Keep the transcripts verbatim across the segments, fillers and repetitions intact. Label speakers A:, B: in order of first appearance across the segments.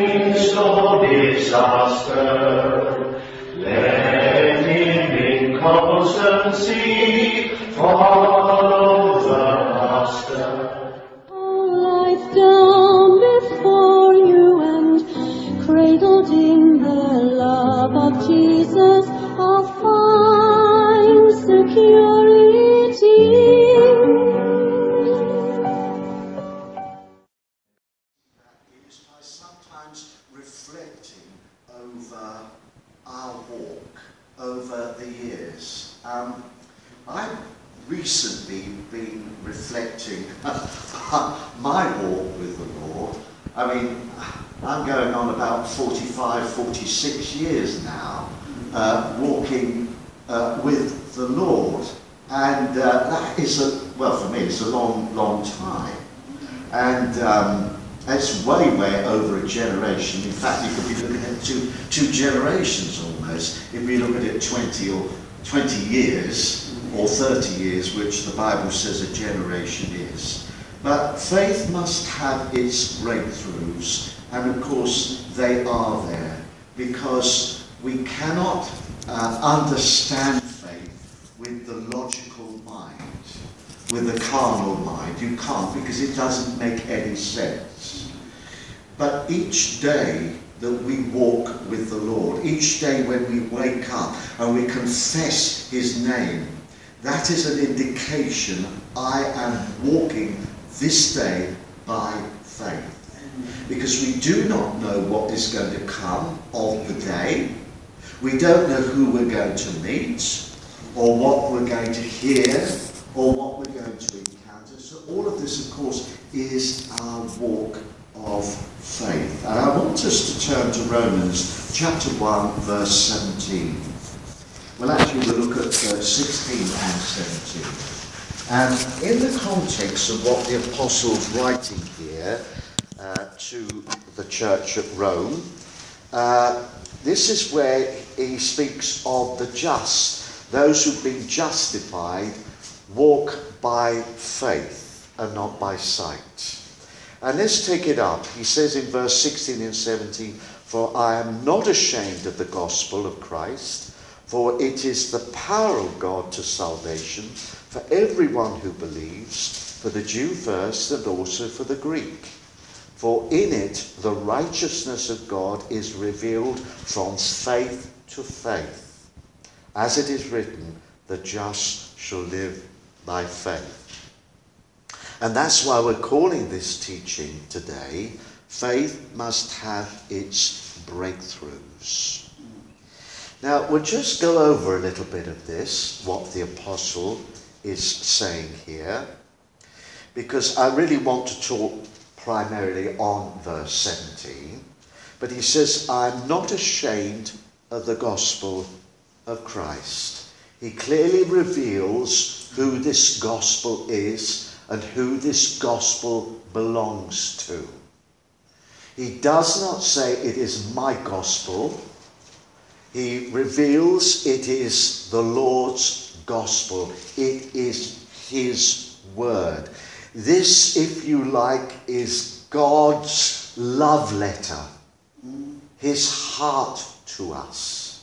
A: midst of disaster, let him in constancy follow the Master.
B: All life down before you and cradled in the love of Jesus, I'll find security.
C: Is by sometimes reflecting over our walk, over the years. Um, I've recently been reflecting my walk with the Lord. I mean, I'm going on about forty-five, forty-six years now, uh, walking uh, with the Lord. And uh, that is, a, well, for me, it's a long, long time. And um, it's way, way over a generation. In fact, you could be looking at two, two generations almost, if we look at it twenty or twenty years or thirty years, which the Bible says a generation is. But faith must have its breakthroughs, and of course they are there, because we cannot uh, understand faith with the logical mind, with the carnal mind. You can't, because it doesn't make any sense. But each day that we walk with the Lord, each day when we wake up and we confess his name, that is an indication I am walking this day by faith. Because we do not know what is going to come of the day. We don't know who we're going to meet, or what we're going to hear, or what we're going to encounter. So all of this, of course, is our walk of faith. And I want us to turn to Romans chapter one, verse seventeen. Well, actually, we'll look at uh, sixteen and seventeen. And in the context of what the Apostle's writing here uh, to the church at Rome, uh, this is where he speaks of the just. Those who've been justified walk by faith and not by sight. And let's take it up. He says in verse sixteen and seventeen, "For I am not ashamed of the gospel of Christ, for it is the power of God to salvation for everyone who believes, for the Jew first and also for the Greek. For in it the righteousness of God is revealed from faith to faith. As it is written, the just shall live by faith." And that's why we're calling this teaching today, Faith Must Have Its Breakthroughs. Now, we'll just go over a little bit of this, what the Apostle is saying here, because I really want to talk primarily on verse seventeen. But he says, "I'm not ashamed of the gospel of Christ." He clearly reveals who this gospel is and who this gospel belongs to. He does not say it is my gospel. He reveals it is the Lord's gospel. It is his word. This, if you like, is God's love letter, his heart to us.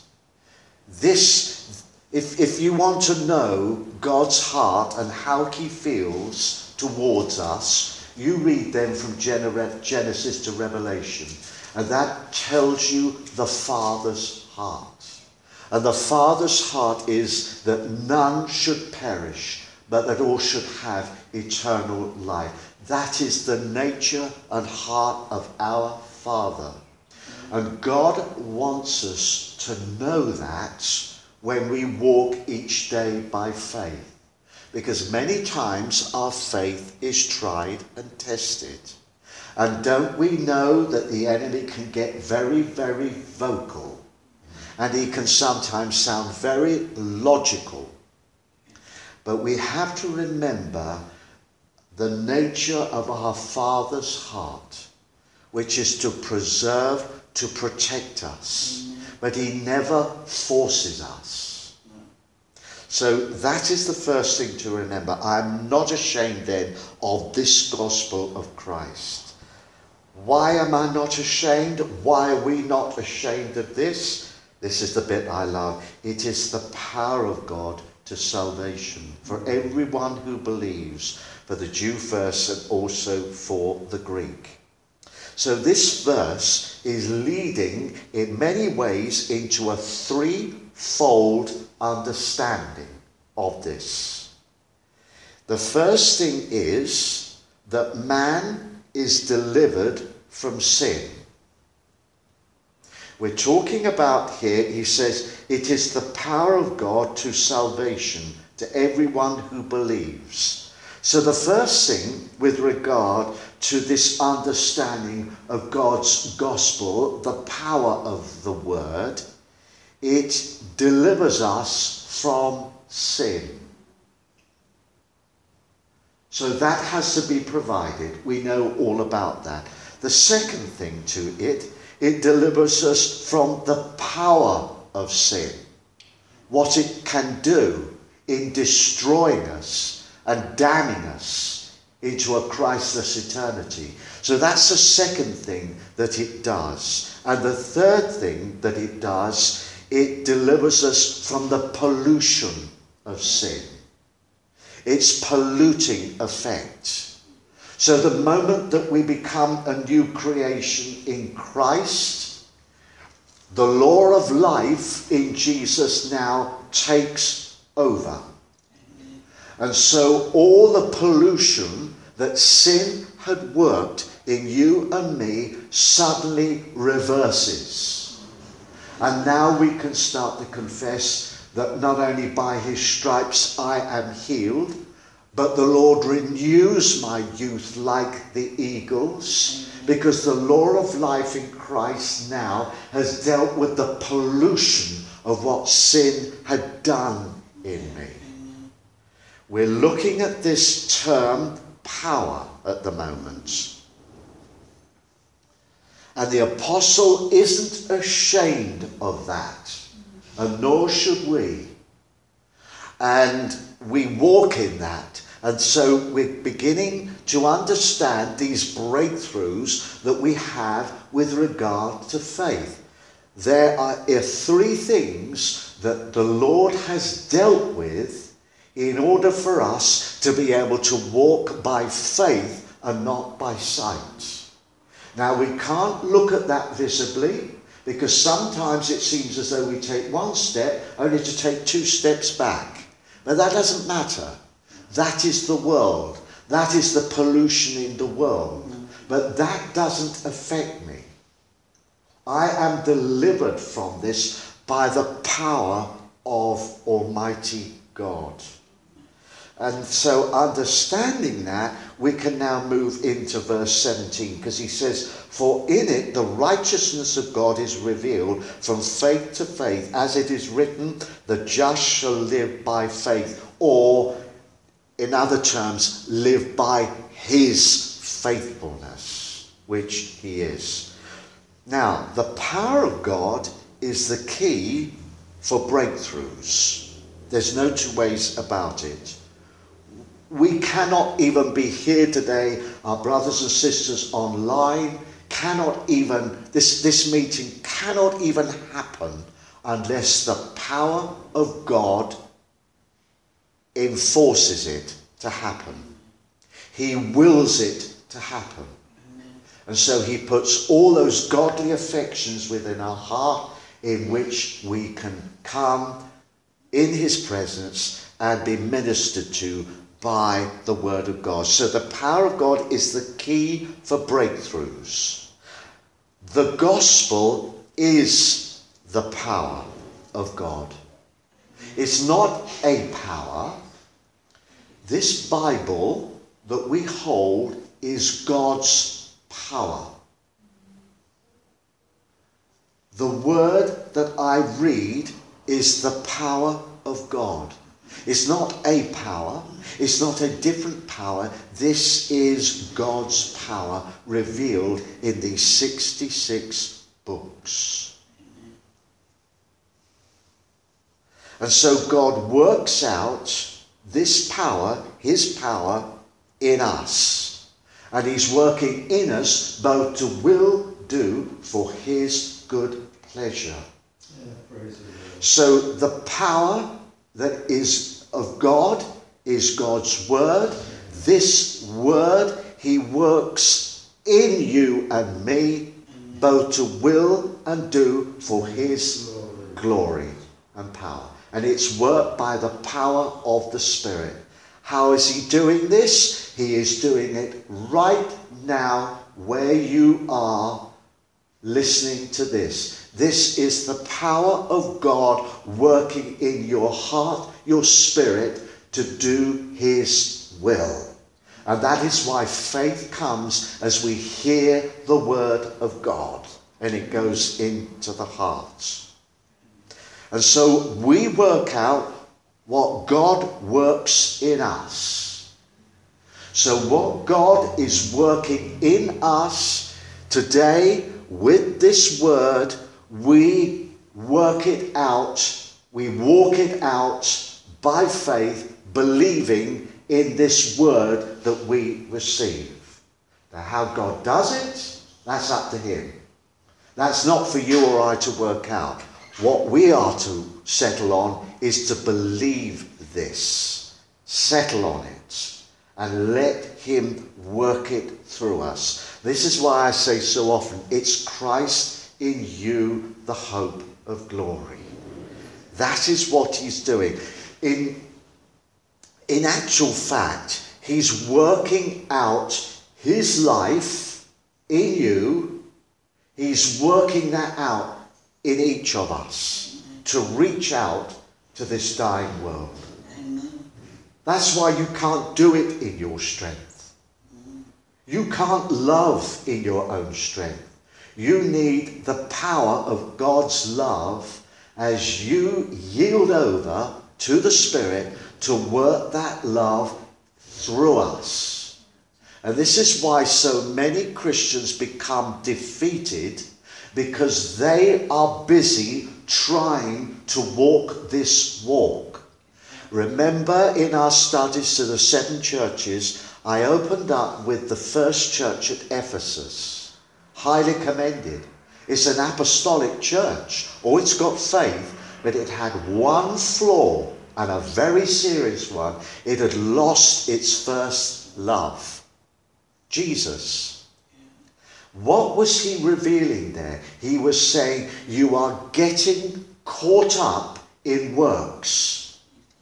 C: This, if, if you want to know God's heart and how he feels towards us, you read them from Genesis to Revelation, and that tells you the Father's heart. And the Father's heart is that none should perish, but that all should have eternal life. That is the nature and heart of our Father. And God wants us to know that when we walk each day by faith. Because many times our faith is tried and tested. And don't we know that the enemy can get very, very vocal? And he can sometimes sound very logical. But we have to remember the nature of our Father's heart, which is to preserve, to protect us. But he never forces us. So that is the first thing to remember. I'm not ashamed then of this gospel of Christ. Why am I not ashamed? Why are we not ashamed of this? This is the bit I love. It is the power of God to salvation for everyone who believes, for the Jew first and also for the Greek. So this verse is leading in many ways into a threefold understanding of this. The first thing is that man is delivered from sin. We're talking about here, he says, it is the power of God to salvation to everyone who believes. So the first thing with regard to this understanding of God's gospel, the power of the word, it delivers us from sin. So that has to be provided. We know all about that. The second thing to it, it delivers us from the power of sin. What it can do in destroying us and damning us into a Christless eternity. So that's the second thing that it does. And the third thing that it does, it delivers us from the pollution of sin. Its polluting effect. So the moment that we become a new creation in Christ, the law of life in Jesus now takes over. And so all the pollution that sin had worked in you and me suddenly reverses. And now we can start to confess that not only by his stripes I am healed, but the Lord renews my youth like the eagles, because the law of life in Christ now has dealt with the pollution of what sin had done in me. We're looking at this term power at the moment. And the apostle isn't ashamed of that. And nor should we. And we walk in that. And so we're beginning to understand these breakthroughs that we have with regard to faith. There are three things that the Lord has dealt with in order for us to be able to walk by faith and not by sight. Now we can't look at that visibly, because sometimes it seems as though we take one step only to take two steps back. But that doesn't matter. That is the world. That is the pollution in the world. But that doesn't affect me. I am delivered from this by the power of Almighty God. And so understanding that, we can now move into verse seventeen, because he says, for in it the righteousness of God is revealed from faith to faith, as it is written, the just shall live by faith, or in other terms, live by his faithfulness, which he is. Now, the power of God is the key for breakthroughs. There's no two ways about it. We cannot even be here today. Our brothers and sisters online cannot even, this, this meeting cannot even happen unless the power of God enforces it to happen. He wills it to happen. And so he puts all those godly affections within our heart in which we can come in his presence and be ministered to by the word of God. So the power of God is the key for breakthroughs. The gospel is the power of God. It's not a power. This Bible that we hold is God's power. The word that I read is the power of God. It's not a power. It's not a different power. This is God's power revealed in these sixty-six books. And so God works out this power, his power, in us. And he's working in us both to will do for his good pleasure.
A: Yeah, praise the Lord.
C: So the power that is of God is God's word. This word he works in you and me both to will and do for his glory and power. And it's worked by the power of the Spirit. How is he doing this? He is doing it right now where you are listening to this. This is the power of God working in your heart, your spirit, to do his will. And that is why faith comes as we hear the word of God and it goes into the heart. And so we work out what God works in us. So what God is working in us today with this word, we work it out, we walk it out by faith, believing in this word that we receive. Now how God does it, that's up to him. That's not for you or I to work out. What we are to settle on is to believe this, settle on it, and let him work it through us. This is why I say so often, it's Christ in you, the hope of glory. That is what he's doing. In, in actual fact, he's working out his life in you. He's working that out in each of us to reach out to this dying world.
D: Amen.
C: That's why you can't do it in your strength. You can't love in your own strength. You need the power of God's love as you yield over to the Spirit to work that love through us. And this is why so many Christians become defeated, because they are busy trying to walk this walk. Remember in our studies to the seven churches, I opened up with the first church at Ephesus. Highly commended. It's an apostolic church. Oh, it's got faith, but it had one flaw, and a very serious one. It had lost its first love. Jesus. What was he revealing there? He was saying, you are getting caught up in works.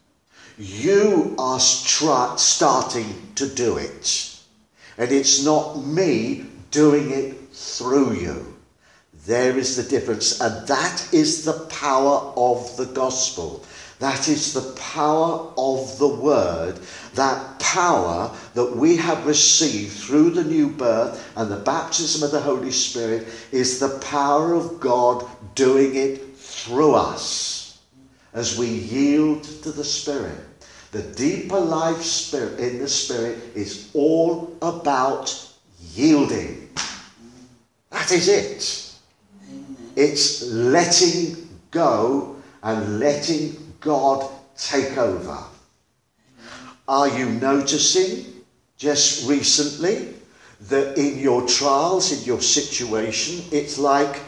C: You are start, starting to do it. And it's not me doing it through you. There is the difference. And that is the power of the gospel. That is the power of the word. That power that we have received through the new birth and the baptism of the Holy Spirit is the power of God doing it through us as we yield to the Spirit. The deeper life spirit in the Spirit is all about yielding. That is it. It's letting go and letting God take over. Are you noticing just recently that in your trials, in your situation, it's like,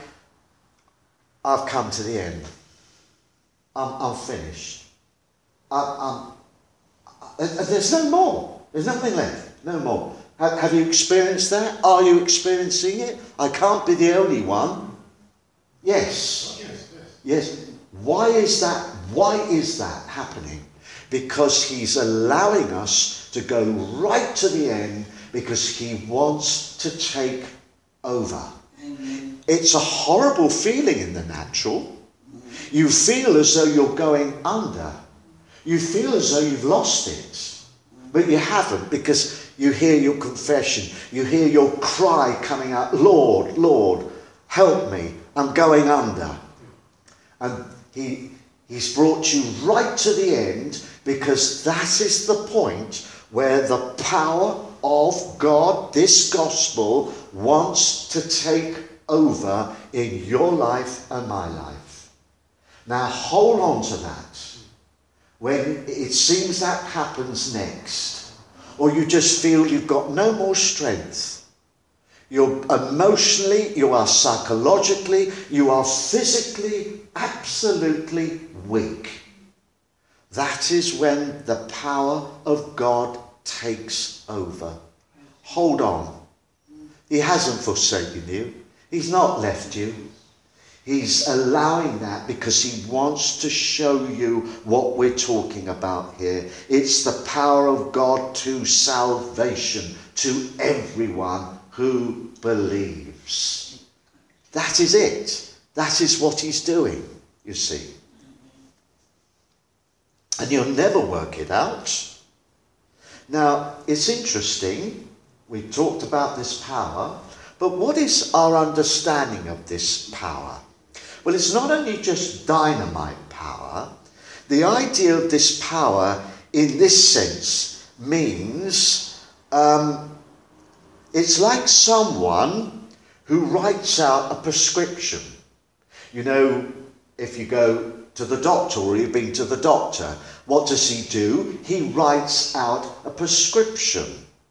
C: I've come to the end. I'm, I'm finished. I'm, I'm, there's no more. There's nothing left. No more. Have, have you experienced that? Are you experiencing it? I can't be the only one. Yes.
A: Yes, yes.
C: Yes. Why is that? Why is that happening? Because he's allowing us to go right to the end because he wants to take over.
D: Amen.
C: It's a horrible feeling in the natural. You feel as though you're going under. You feel as though you've lost it. But you haven't, because you hear your confession. You hear your cry coming out, Lord, Lord, help me. I'm going under. And he, he's brought you right to the end, because that is the point where the power of God, this gospel, wants to take over in your life and my life. Now hold on to that. When it seems that happens next, or you just feel you've got no more strength. You're emotionally, you are psychologically, you are physically absolutely weak. That is when the power of God takes over. Hold on. He hasn't forsaken you. He's not left you. He's allowing that because he wants to show you what we're talking about here. It's the power of God to salvation to everyone who believes. That is it. That is what he's doing, you see. And you'll never work it out. Now, it's interesting. We talked about this power. But what is our understanding of this power? Well, it's not only just dynamite power. The idea of this power in this sense means um, it's like someone who writes out a prescription. You know, if you go to the doctor or you've been to the doctor, what does he do? He writes out a prescription.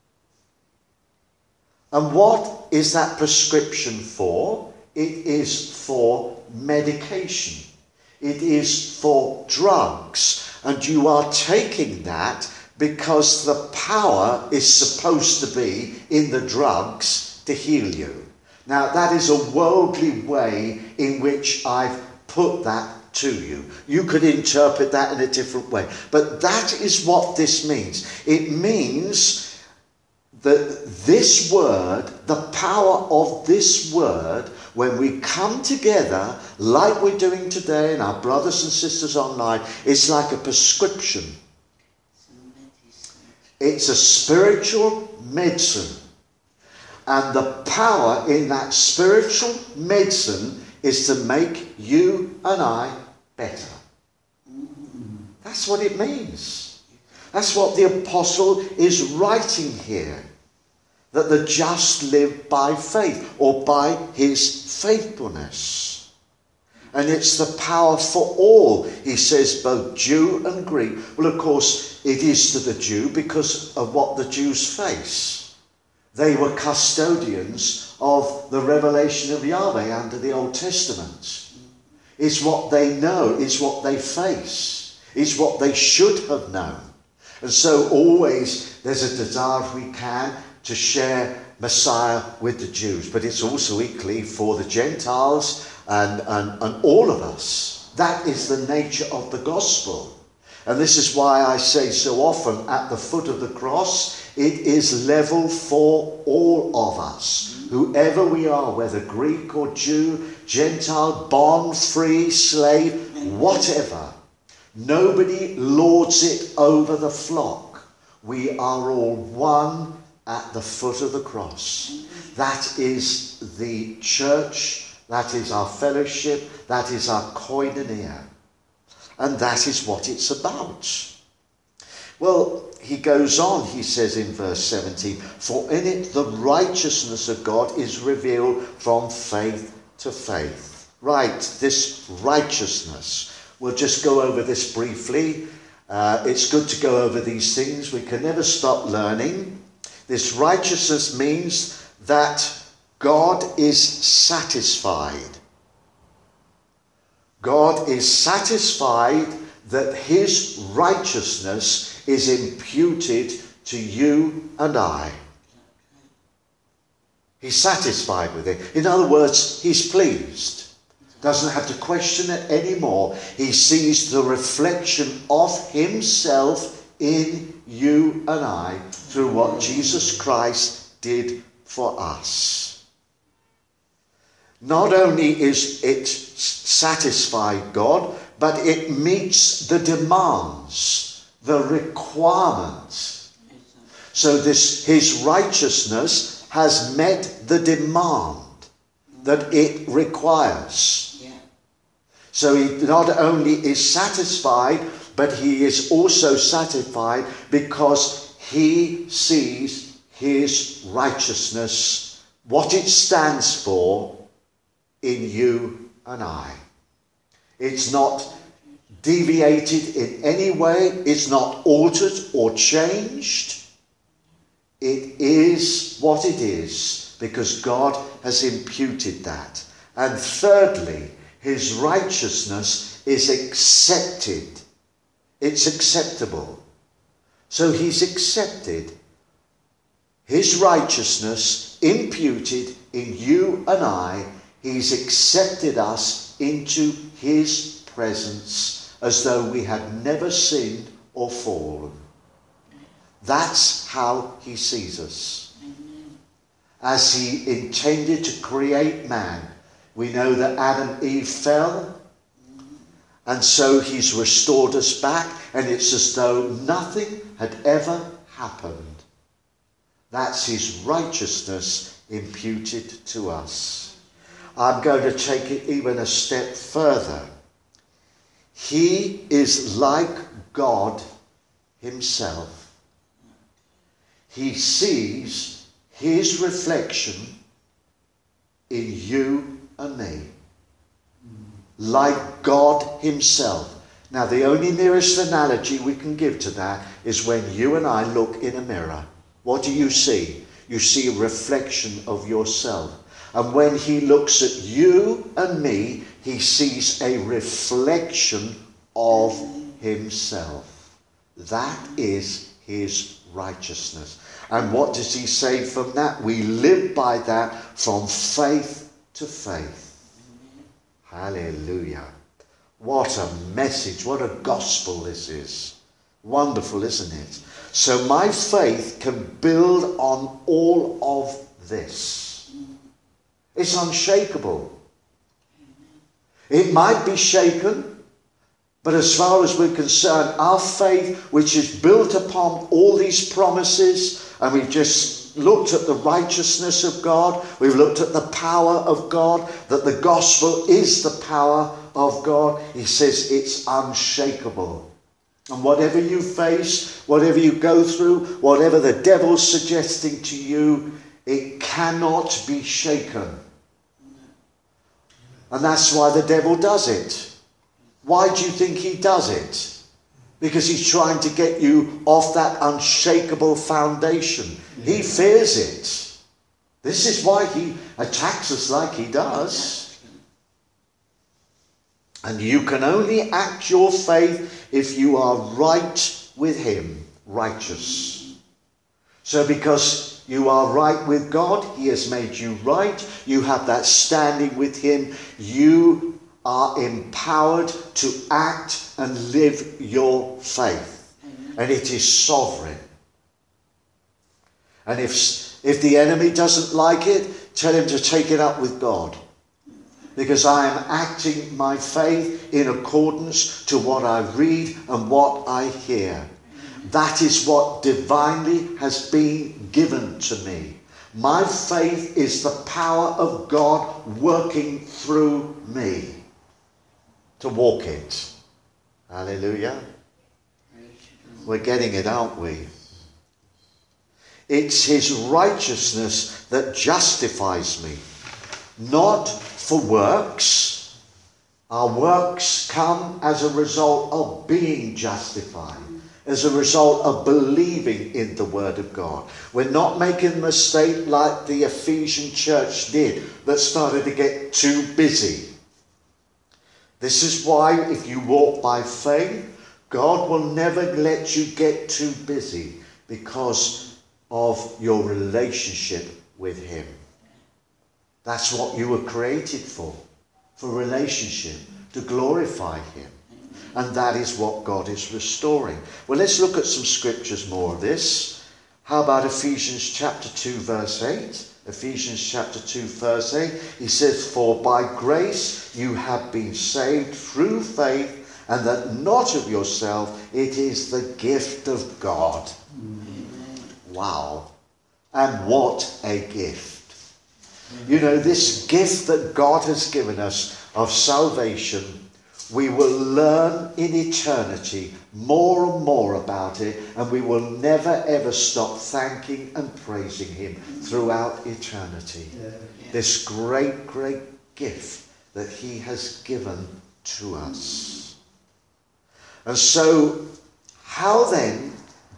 C: And what is that prescription for? It is for medication. It is for drugs. And you are taking that because the power is supposed to be in the drugs to heal you. Now, that is a worldly way in which I've put that to you. You could interpret that in a different way. But that is what this means. It means that this word, the power of this word, when we come together like we're doing today and our brothers and sisters online, it's like a prescription. It's a spiritual medicine. And the power in that spiritual medicine is to make you and I better. That's what it means. That's what the apostle is writing here. That the just live by faith or by his faithfulness. And it's the power for all, he says, both Jew and Greek. Well, of course, it is to the Jew because of what the Jews face. They were custodians of the revelation of Yahweh under the Old Testament. It's what they know, it's what they face, it's what they should have known. And so always there's a desire, if we can, to share Messiah with the Jews. But it's also equally for the Gentiles and, and, and all of us. That is the nature of the gospel. And this is why I say so often at the foot of the cross, it is level for all of us. Whoever we are, whether Greek or Jew, Gentile, bond, free, slave, whatever. Nobody lords it over the flock. We are all one at the foot of the cross. That is the church, that is our fellowship, that is our koinonia. And that is what it's about. Well, he goes on, he says in verse seventeen, for in it the righteousness of God is revealed from faith to faith. Right, this righteousness. We'll just go over this briefly. Uh, it's good to go over these things. We can never stop learning. This righteousness means that God is satisfied. God is satisfied that his righteousness is imputed to you and I. He's satisfied with it. In other words, he's pleased. Doesn't have to question it anymore. He sees the reflection of himself in you and I through what Jesus Christ did for us. Not only is it satisfied God, but it meets the demands, the requirements. So this, his righteousness has met the demand that it requires. So he not only is satisfied, but he is also satisfied because he sees his righteousness, what it stands for in you and I. It's not deviated in any way. It's not altered or changed. it is what it is because God has imputed that. And thirdly, his righteousness is accepted. It's acceptable. So he's accepted his righteousness imputed in you and I. He's accepted us into his presence as though we had never sinned or fallen. That's how he sees us. As he intended to create man, we know that Adam and Eve fell, and so he's restored us back, and it's as though nothing had ever happened. That's his righteousness imputed to us. I'm going to take it even a step further. He is like God himself. He sees his reflection in you and me. Like God himself. Now, the only nearest analogy we can give to that is when you and I look in a mirror. What do you see? You see a reflection of yourself. And when he looks at you and me, he sees a reflection of himself. That is his righteousness. And what does he say from that? We live by that from faith to faith. Hallelujah. What a message. What a gospel this is. Wonderful, isn't it? So my faith can build on all of this. It's unshakable. It might be shaken, but as far as we're concerned, our faith, which is built upon all these promises, and we've just looked at the righteousness of God, we've looked at the power of God, that the gospel is the power of God. He says it's unshakable. And whatever you face, whatever you go through, whatever the devil's suggesting to you, it cannot be shaken. And that's why the devil does it. Why do you think he does it? Because he's trying to get you off that unshakable foundation. He fears it. This is why he attacks us like he does. And you can only act your faith if you are right with him, righteous. So because you are right with God, he has made you right. You have that standing with him. You are empowered to act and live your faith. And it is sovereign. And if, if the enemy doesn't like it, tell him to take it up with God. Because I am acting my faith in accordance to what I read and what I hear. That is what divinely has been given to me. My faith is the power of God working through me to walk it. Hallelujah. We're getting it, aren't we? It's his righteousness that justifies me. Not for works. Our works come as a result of being justified, as a result of believing in the word of God. We're not making a mistake like the Ephesian church did that started to get too busy. This is why if you walk by faith, God will never let you get too busy because of your relationship with him. That's what you were created for, for relationship, to glorify him. And that is what God is restoring. Well, let's look at some scriptures more of this. How about Ephesians chapter two, verse eight? Ephesians chapter two, verse eight. He says, for by grace you have been saved through faith, and that not of yourself, it is the gift of God. Mm-hmm. Wow. And what a gift. You know, this gift that God has given us of salvation, we will learn in eternity more and more about it, and we will never ever stop thanking and praising him throughout eternity. Yeah. This great, great gift that he has given to us. And so, how then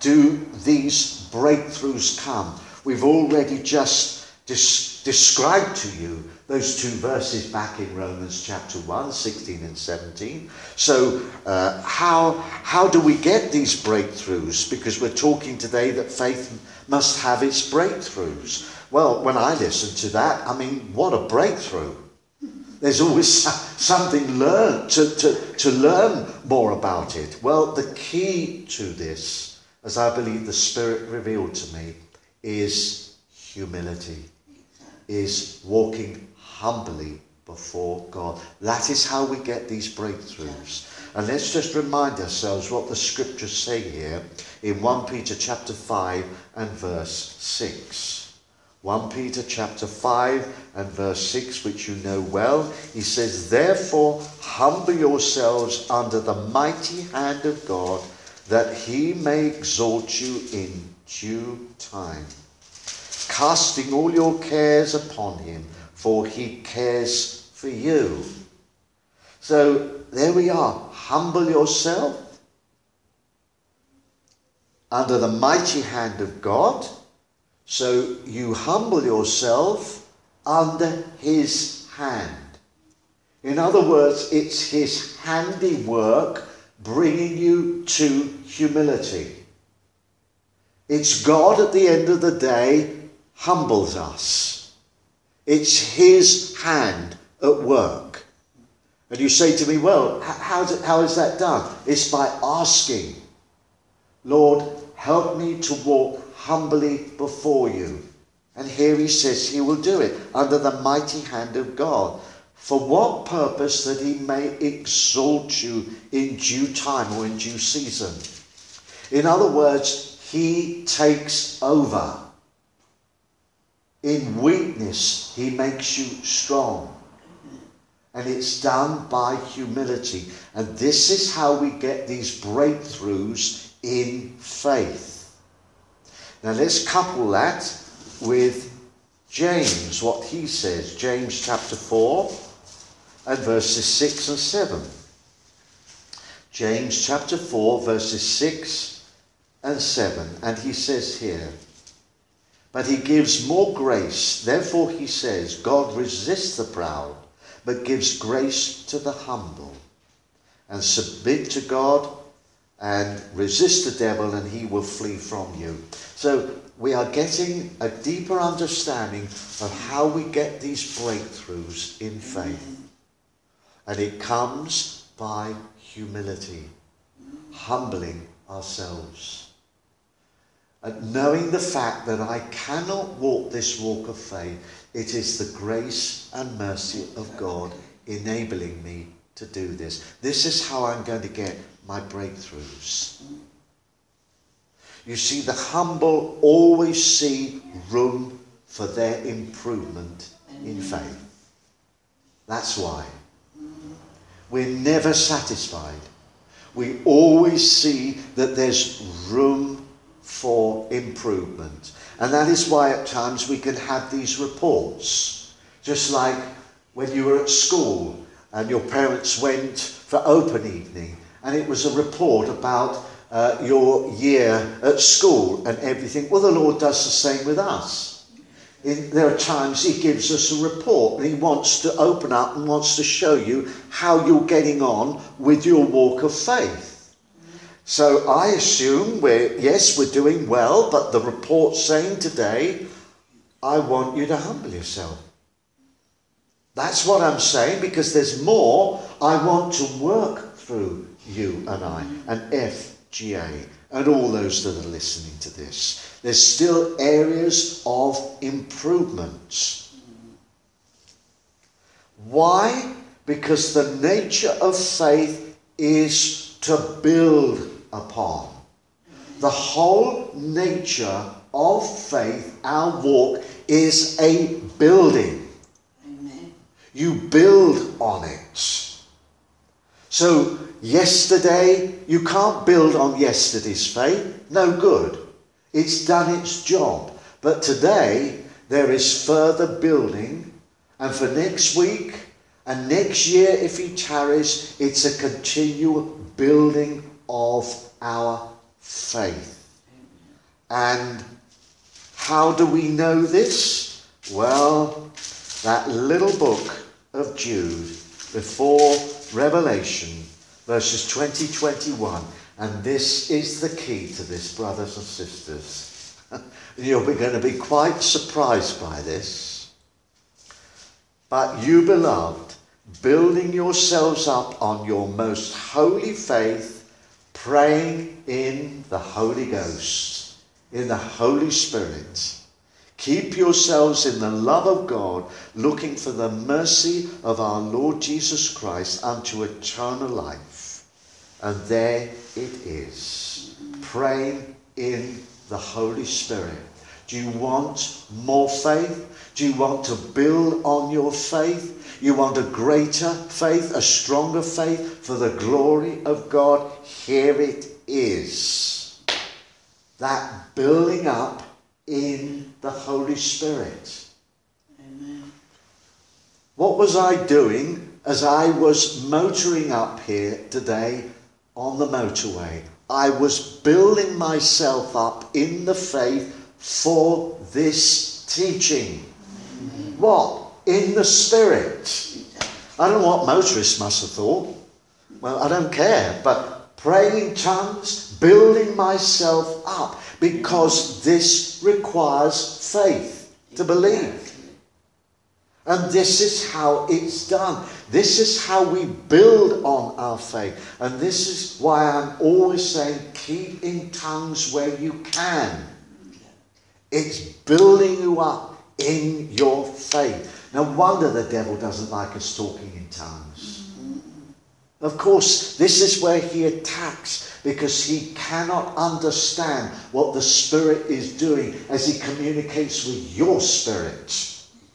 C: do these breakthroughs come? We've already just dis- described to you those two verses back in Romans chapter one, sixteen and seventeen. So uh, how, how do we get these breakthroughs? Because we're talking today that faith must have its breakthroughs. Well, when I listen to that, I mean, what a breakthrough. There's always something learned to, to, to learn more about it. Well, the key to this, as I believe the Spirit revealed to me, is humility, is walking humbly before God. That is how we get these breakthroughs. And let's just remind ourselves what the scriptures say here in First Peter chapter five and verse six. First Peter chapter five and verse six, which you know well. He says, therefore humble yourselves under the mighty hand of God, that he may exalt you in due time, casting all your cares upon him, for he cares for you. So there we are. Humble yourself under the mighty hand of God. So you humble yourself under his hand. In other words, it's his handiwork bringing you to humility. It's God at the end of the day humbles us. It's his hand at work. And you say to me, well, how's it, how is that done? It's by asking, Lord, help me to walk humbly before you. And here he says he will do it under the mighty hand of God. For what purpose? That he may exalt you in due time or in due season. In other words, he takes over. In weakness, he makes you strong. And it's done by humility. And this is how we get these breakthroughs in faith. Now let's couple that with James, what he says. James chapter four and verses six and seven. James chapter four verses six and seven. And he says here, but he gives more grace. Therefore he says, God resists the proud, but gives grace to the humble. And submit to God and resist the devil, and he will flee from you. So we are getting a deeper understanding of how we get these breakthroughs in faith. And it comes by humility, humbling ourselves. And knowing the fact that I cannot walk this walk of faith, it is the grace and mercy of God enabling me to do this. This is how I'm going to get my breakthroughs. You see, the humble always see room for their improvement in faith. That's why. We're never satisfied. We always see that there's room for improvement. And that is why at times we can have these reports. Just like when you were at school and your parents went for open evening, and it was a report about uh, your year at school and everything. Well, the Lord does the same with us. In, there are times he gives us a report and he wants to open up and wants to show you how you're getting on with your walk of faith. So I assume we're, yes, we're doing well, but the report's saying today, I want you to humble yourself. That's what I'm saying, because there's more I want to work through you and I, and F G A, and all those that are listening to this. There's still areas of improvement. Why? Because the nature of faith is to build upon. The whole nature of faith, our walk, is a building. Amen. You build on it. So yesterday, you can't build on yesterday's faith. No good. It's done its job. But today, there is further building. And for next week and next year, if he tarries, it's a continual building of our faith. And how do we know this? Well, that little book of Jude before Revelation, verses twenty, twenty-one. And this is the key to this, brothers and sisters. You're going to be quite surprised by this. But you, beloved, building yourselves up on your most holy faith, praying in the Holy Ghost, in the Holy Spirit. Keep yourselves in the love of God, looking for the mercy of our Lord Jesus Christ unto eternal life. And there it is, praying in the Holy Spirit. Do you want more faith? Do you want to build on your faith? You want a greater faith, a stronger faith for the glory of God? Here it is. That building up in the Holy Spirit.
D: Amen.
C: What was I doing as I was motoring up here today on the motorway? I was building myself up in the faith for this teaching.
D: Amen.
C: What? In the Spirit. I don't know what motorists must have thought. Well, I don't care, but praying in tongues, building myself up, because this requires faith to believe. And this is how it's done. This is how we build on our faith. And this is why I'm always saying, keep in tongues where you can. It's building you up in your faith. No wonder the devil doesn't like us talking in tongues. Of course, this is where he attacks, because he cannot understand what the Spirit is doing as he communicates with your spirit.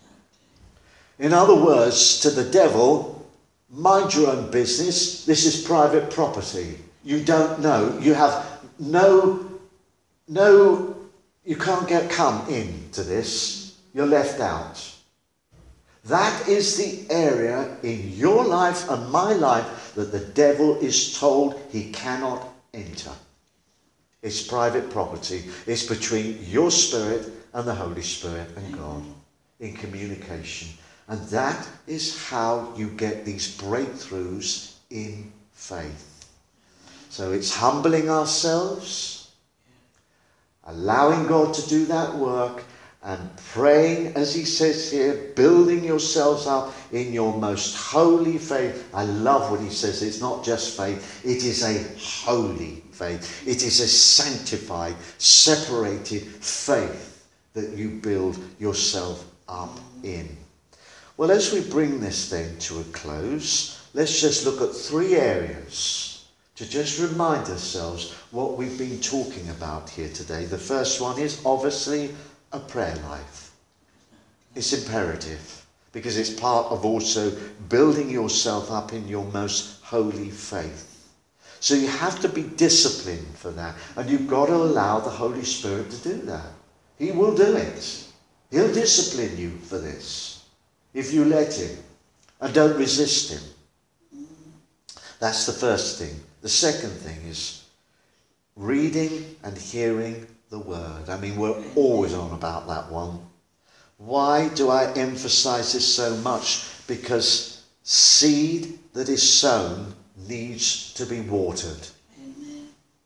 C: In other words, to the devil, mind your own business. This is private property. You don't know. You have no, no, you can't get come into this. You're left out. That is the area in your life and my life that the devil is told he cannot enter. It's private property. It's between your spirit and the Holy Spirit and God in communication. And that is how you get these breakthroughs in faith. So it's humbling ourselves, allowing God to do that work, and praying, as he says here, building yourselves up in your most holy faith. I love what he says. It's not just faith. It is a holy faith. It is a sanctified, separated faith that you build yourself up in. Well, as we bring this then to a close, let's just look at three areas to just remind ourselves what we've been talking about here today. The first one is obviously a prayer life. It's imperative, because it's part of also building yourself up in your most holy faith. So you have to be disciplined for that, and you've got to allow the Holy Spirit to do that. He will do it. He'll discipline you for this if you let him and don't resist him. That's the first thing. The second thing is reading and hearing the word. I mean, we're always on about that one. Why do I emphasize this so much? Because seed that is sown needs to be watered.
D: Amen.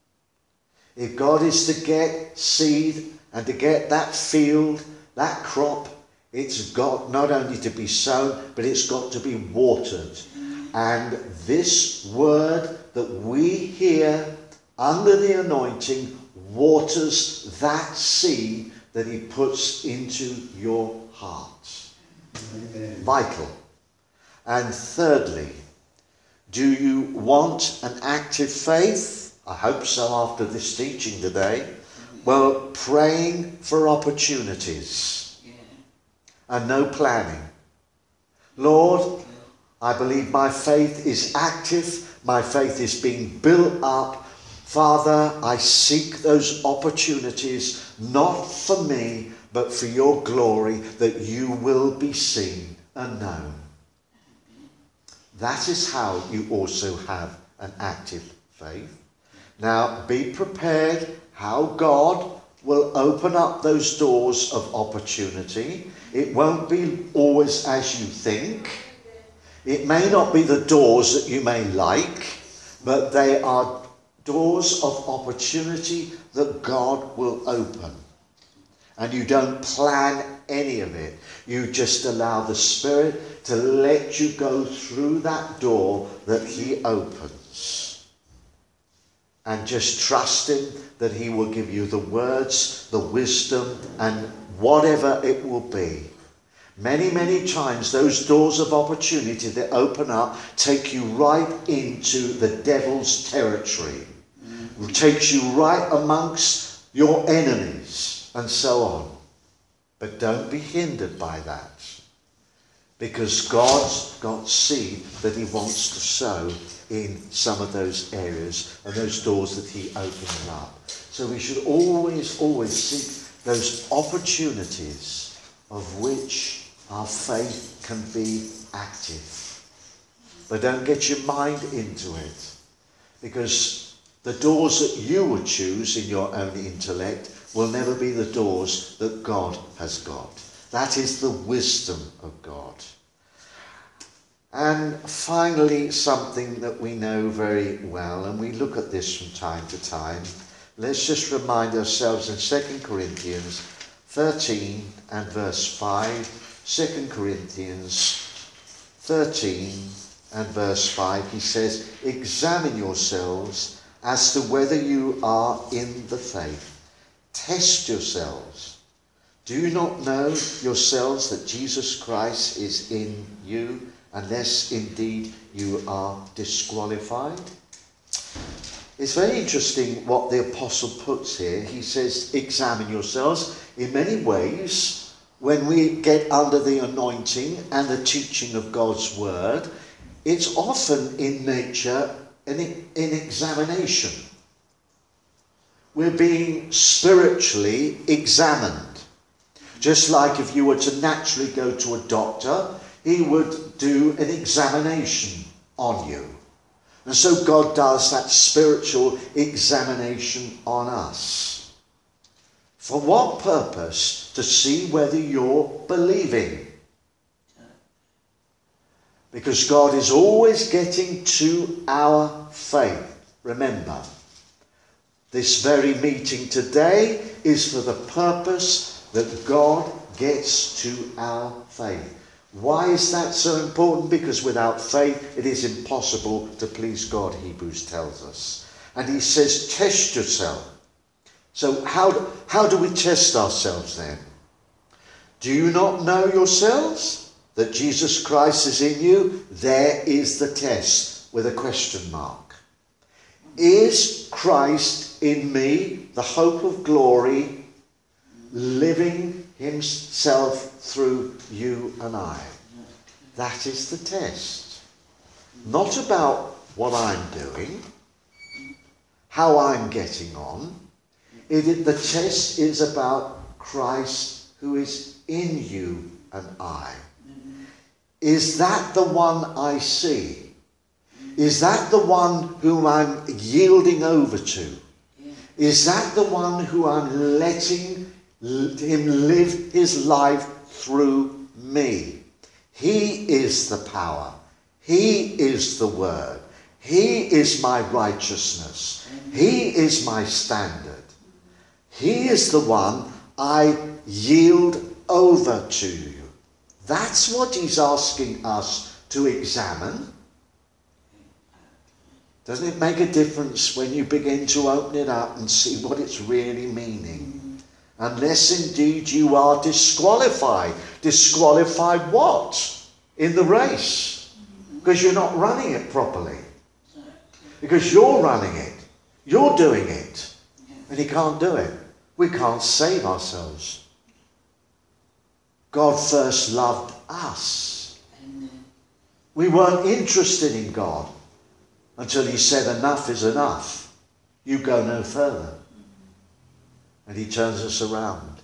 C: If God is to get seed and to get that field, that crop, it's got not only to be sown, but it's got to be watered. And this word that we hear under the anointing waters that seed that he puts into your heart.
A: Amen.
C: Vital. And thirdly, do you want an active faith? I hope so after this teaching today. Well, praying for opportunities
D: Yeah.
C: and no planning. Lord, I believe my faith is active. My faith is being built up. Father, I seek those opportunities, not for me, but for your glory, that you will be seen and known. That is how you also have an active faith. Now, be prepared how God will open up those doors of opportunity. It won't be always as you think. It may not be the doors that you may like, but they are doors of opportunity that God will open. And you don't plan any of it. You just allow the Spirit to let you go through that door that He opens. And just trust Him that He will give you the words, the wisdom, and whatever it will be. Many, many times those doors of opportunity that open up take you right into the devil's territory. It takes you right amongst your enemies and so on. But don't be hindered by that. Because God's got seed that He wants to sow in some of those areas and those doors that He opens up. So we should always, always seek those opportunities of which our faith can be active. But don't get your mind into it. Because the doors that you would choose in your own intellect will never be the doors that God has got. That is the wisdom of God. And finally, something that we know very well, and we look at this from time to time. Let's just remind ourselves in Second Corinthians thirteen and verse five. Second Corinthians thirteen and verse five, he says, "Examine yourselves as to whether you are in the faith. Test yourselves. Do you not know yourselves that Jesus Christ is in you, unless indeed you are disqualified?" It's very interesting what the apostle puts here. He says, examine yourselves. In many ways, when we get under the anointing and the teaching of God's word, it's often in nature an, an examination. We're being spiritually examined. Just like if you were to naturally go to a doctor, he would do an examination on you. And so God does that spiritual examination on us. For what purpose? To see whether you're believing. Because God is always getting to our faith. Remember, this very meeting today is for the purpose that God gets to our faith. Why is that so important? Because without faith it is impossible to please God, Hebrews tells us. And he says, test yourself. So how do, how do we test ourselves then? Do you not know yourselves that Jesus Christ is in you? There is the test with a question mark. Is Christ in me, the hope of glory, living himself through you and I? That is the test. Not about what I'm doing, how I'm getting on. It, it, the test is about Christ who is in you and I. Is that the one I see? Is that the one whom I'm yielding over to? Is that the one who I'm letting him live his life through me? He is the power. He is the word. He is my righteousness. He is my standard. He is the one I yield over to you. That's what he's asking us to examine. Doesn't it make a difference when you begin to open it up and see what it's really meaning? Unless indeed you are disqualified. Disqualified what? In the race. Because you're not running it properly. Because you're running it. You're doing it. And he can't do it. We can't save ourselves. God first loved us. We weren't interested in God until he said enough is enough. You go no further. And he turns us around.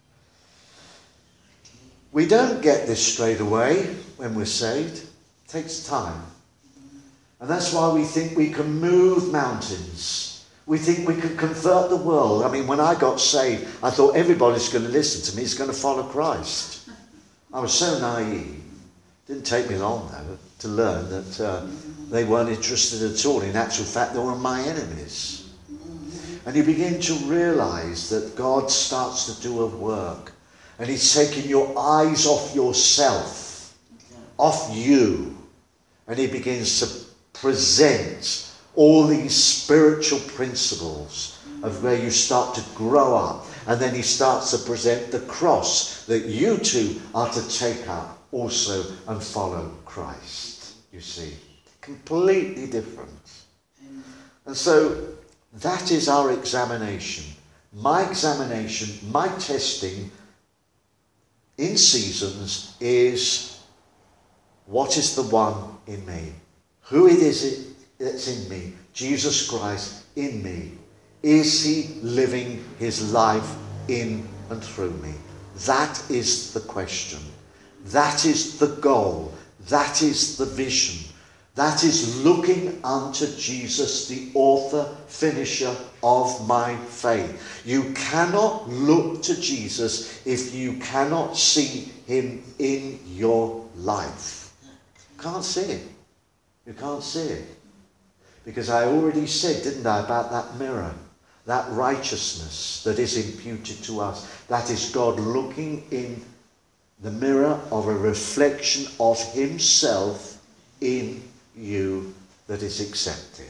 C: We don't get this straight away when we're saved. It takes time. And that's why we think we can move mountains. We think we can convert the world. I mean, when I got saved, I thought everybody's going to listen to me, is going to follow Christ. I was so naive. Didn't take me long, though, to learn that uh, they weren't interested at all. In actual fact, they were my enemies. And you begin to realise that God starts to do a work. And he's taking your eyes off yourself, off you. And he begins to present all these spiritual principles of where you start to grow up. And then he starts to present the cross that you too are to take up also and follow Christ. You see, completely different. And so that is our examination. My examination, my testing in seasons is, what is the one in me? Who it is it that's in me? Jesus Christ in me. Is he living his life in and through me? That is the question. That is the goal. That is the vision. That is looking unto Jesus, the author, finisher of my faith. You cannot look to Jesus if you cannot see him in your life. You can't see it. You can't see it. Because I already said, didn't I, about that mirror, that righteousness that is imputed to us. That is God looking in the mirror of a reflection of himself in you that is accepted.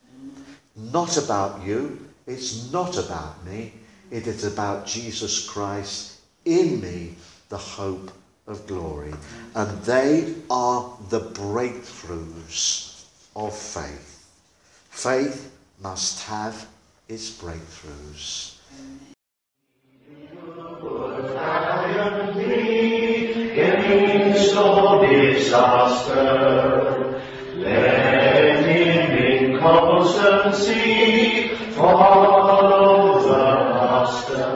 C: Not about you. It's not about me. It is about Jesus Christ in me, the hope of glory. And they are the breakthroughs of faith. Faith must have its breakthroughs.
E: Of disaster, let him in constancy follow the master.